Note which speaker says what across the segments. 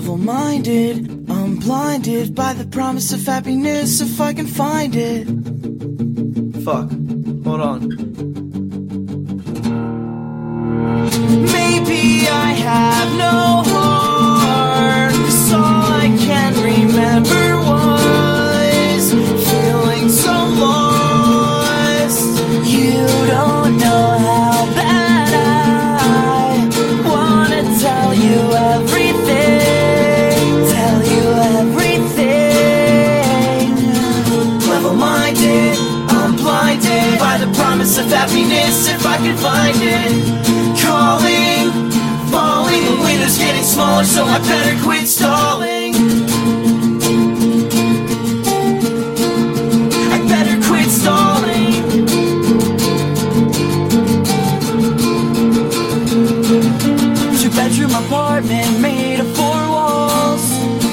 Speaker 1: Level-minded, I'm blinded by the promise of happiness if I can find it. Fuck, hold on. Maybe I have no heart, 'cause all I can remember was feeling so lost. You don't know how bad I wanna tell you everything, tell you everything. Level-minded, I'm blinded by the promise of happiness if I can find it. Calling, falling, the window's getting smaller, so I better quit stalling. I better quit stalling. Two-bedroom apartment made of 4 walls.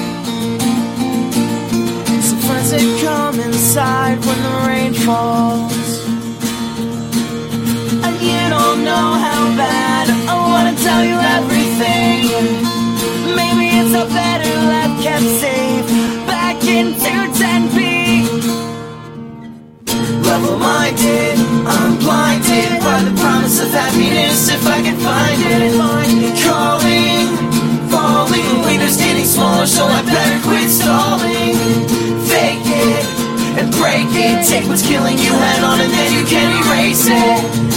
Speaker 1: Some friends that come inside when the rain falls. And you don't know how bad I wanna tell you everything. Maybe it's a better left kept safe back into 10B. Level-minded, I'm blinded by the promise of happiness if I can find it. Calling, falling, the window's getting smaller, so I better quit stalling. Fake it and break it, take what's killing you head on and then you can erase it.